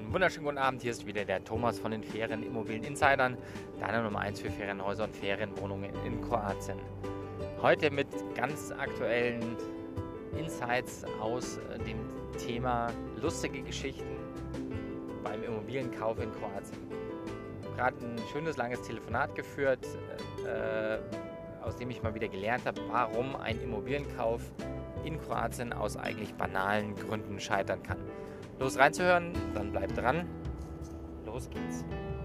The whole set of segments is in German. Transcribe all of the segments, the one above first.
Einen wunderschönen guten Abend, hier ist wieder der Thomas von den Ferienimmobilien Insidern, deiner Nummer 1 für Ferienhäuser und Ferienwohnungen in Kroatien. Heute mit ganz aktuellen Insights aus dem Thema lustige Geschichten beim Immobilienkauf in Kroatien. Ich habe gerade ein schönes, langes Telefonat geführt, aus dem ich mal wieder gelernt habe, warum ein Immobilienkauf in Kroatien aus eigentlich banalen Gründen scheitern kann. Los reinzuhören, dann bleibt dran. Los geht's.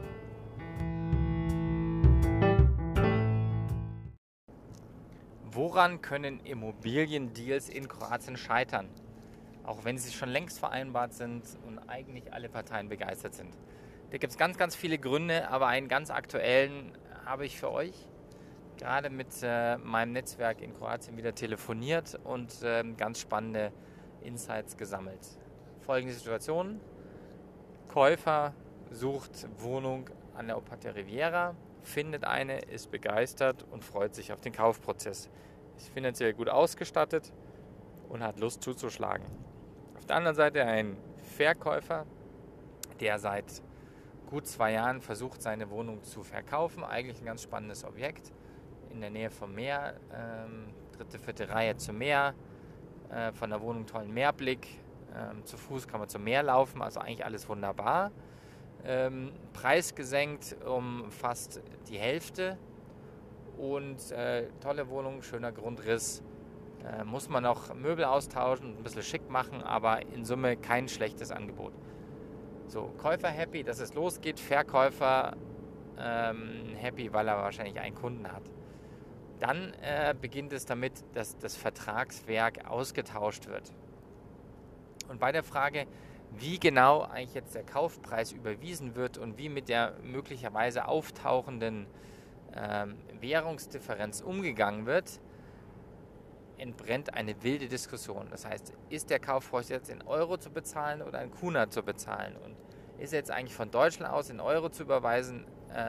Woran können Immobiliendeals in Kroatien scheitern? Auch wenn sie schon längst vereinbart sind und eigentlich alle Parteien begeistert sind. Da gibt es ganz, ganz viele Gründe, aber einen ganz aktuellen habe ich für euch. Gerade mit meinem Netzwerk in Kroatien wieder telefoniert und ganz spannende Insights gesammelt. Folgende Situation: Käufer sucht Wohnung an der Opata Riviera, findet eine, ist begeistert und freut sich auf den Kaufprozess. Ist finanziell gut ausgestattet und hat Lust zuzuschlagen. Auf der anderen Seite ein Verkäufer, der seit gut 2 Jahren versucht, seine Wohnung zu verkaufen. Eigentlich ein ganz spannendes Objekt in der Nähe vom Meer, 3., 4. Reihe zum Meer, von der Wohnung tollen Meerblick. Zu Fuß kann man zum Meer laufen, also eigentlich alles wunderbar. Preis gesenkt um fast die Hälfte und tolle Wohnung, schöner Grundriss. Muss man noch Möbel austauschen und ein bisschen schick machen, aber in Summe kein schlechtes Angebot. So, Käufer happy, dass es losgeht, Verkäufer happy, weil er wahrscheinlich einen Kunden hat. Dann beginnt es damit, dass das Vertragswerk ausgetauscht wird. Und bei der Frage, wie genau eigentlich jetzt der Kaufpreis überwiesen wird und wie mit der möglicherweise auftauchenden Währungsdifferenz umgegangen wird, entbrennt eine wilde Diskussion. Das heißt, ist der Kaufpreis jetzt in Euro zu bezahlen oder in Kuna zu bezahlen? Und ist er jetzt eigentlich von Deutschland aus in Euro zu überweisen,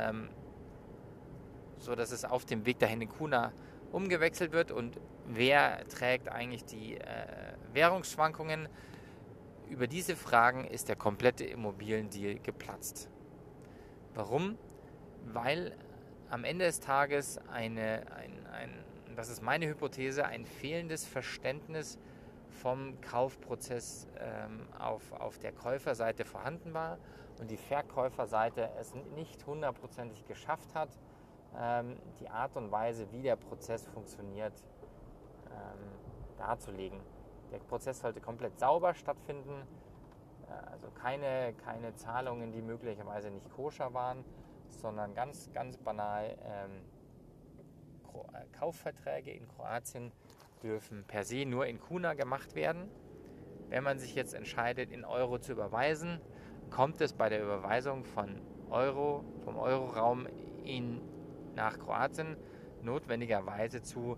so dass es auf dem Weg dahin in Kuna umgewechselt wird? Und wer trägt eigentlich die Währungsschwankungen? Über diese Fragen ist der komplette Immobiliendeal geplatzt. Warum? Weil am Ende des Tages das ist meine Hypothese, ein fehlendes Verständnis vom Kaufprozess auf der Käuferseite vorhanden war und die Verkäuferseite es nicht hundertprozentig geschafft hat, die Art und Weise, wie der Prozess funktioniert, darzulegen. Der Prozess sollte komplett sauber stattfinden, also keine Zahlungen, die möglicherweise nicht koscher waren, sondern ganz, ganz banal Kaufverträge in Kroatien dürfen per se nur in Kuna gemacht werden. Wenn man sich jetzt entscheidet, in Euro zu überweisen, kommt es bei der Überweisung vom Euroraum nach Kroatien notwendigerweise zu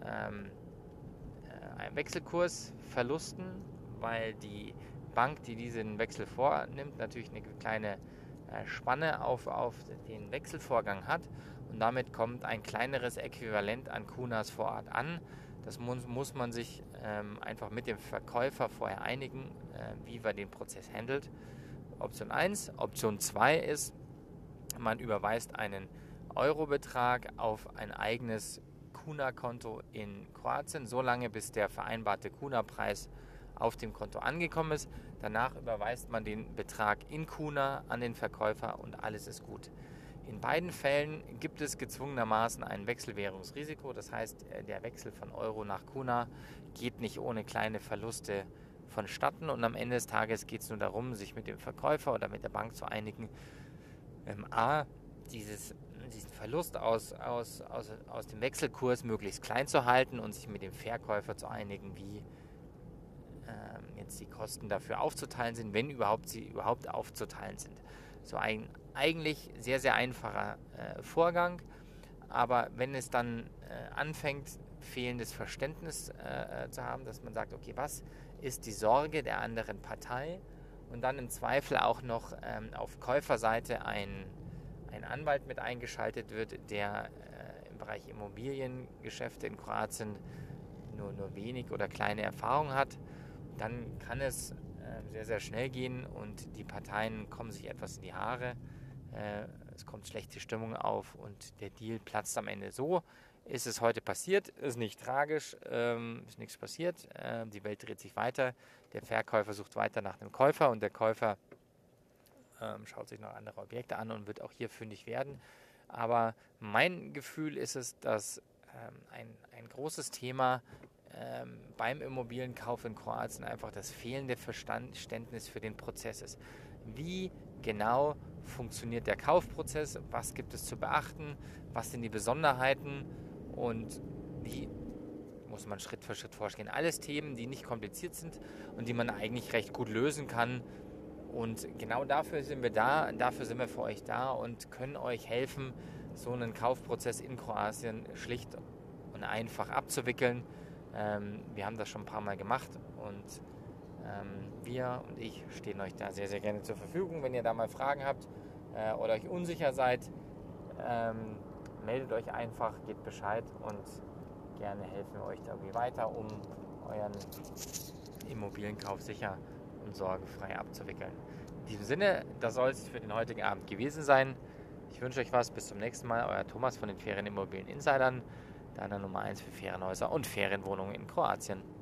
Wechselkursverlusten, weil die Bank, die diesen Wechsel vornimmt, natürlich eine kleine Spanne auf den Wechselvorgang hat und damit kommt ein kleineres Äquivalent an Kunas vor Ort an. Das muss man sich einfach mit dem Verkäufer vorher einigen, wie man den Prozess handelt. Option 1. Option 2 ist, man überweist einen Eurobetrag auf ein eigenes Kuna-Konto in Kroatien, solange bis der vereinbarte Kuna-Preis auf dem Konto angekommen ist. Danach überweist man den Betrag in Kuna an den Verkäufer und alles ist gut. In beiden Fällen gibt es gezwungenermaßen ein Wechselwährungsrisiko. Das heißt, der Wechsel von Euro nach Kuna geht nicht ohne kleine Verluste vonstatten und am Ende des Tages geht es nur darum, sich mit dem Verkäufer oder mit der Bank zu einigen, diesen Verlust aus dem Wechselkurs möglichst klein zu halten und sich mit dem Verkäufer zu einigen, wie jetzt die Kosten dafür aufzuteilen sind, wenn sie überhaupt aufzuteilen sind. So ein eigentlich sehr, sehr einfacher Vorgang, aber wenn es dann anfängt, fehlendes Verständnis zu haben, dass man sagt, okay, was ist die Sorge der anderen Partei und dann im Zweifel auch noch auf Käuferseite ein Anwalt mit eingeschaltet wird, der im Bereich Immobiliengeschäfte in Kroatien nur wenig oder kleine Erfahrung hat, dann kann es sehr, sehr schnell gehen und die Parteien kommen sich etwas in die Haare. Es kommt schlechte Stimmung auf und der Deal platzt am Ende. So ist es heute passiert, ist nicht tragisch, ist nichts passiert. Die Welt dreht sich weiter. Der Verkäufer sucht weiter nach einem Käufer und der Käufer schaut sich noch andere Objekte an und wird auch hier fündig werden. Aber mein Gefühl ist es, dass ein großes Thema beim Immobilienkauf in Kroatien einfach das fehlende Verständnis für den Prozess ist. Wie genau funktioniert der Kaufprozess? Was gibt es zu beachten? Was sind die Besonderheiten? Und wie muss man Schritt für Schritt vorgehen? Alles Themen, die nicht kompliziert sind und die man eigentlich recht gut lösen kann. Und genau dafür sind wir da, dafür sind wir für euch da und können euch helfen, so einen Kaufprozess in Kroatien schlicht und einfach abzuwickeln. Wir haben das schon ein paar Mal gemacht und wir und ich stehen euch da sehr, sehr gerne zur Verfügung. Wenn ihr da mal Fragen habt oder euch unsicher seid, meldet euch einfach, gebt Bescheid und gerne helfen wir euch da irgendwie weiter, um euren Immobilienkauf sicher und sorgenfrei abzuwickeln. In diesem Sinne, das soll es für den heutigen Abend gewesen sein. Ich wünsche euch was, bis zum nächsten Mal. Euer Thomas von den Ferienimmobilien Insidern, deiner Nummer 1 für Ferienhäuser und Ferienwohnungen in Kroatien.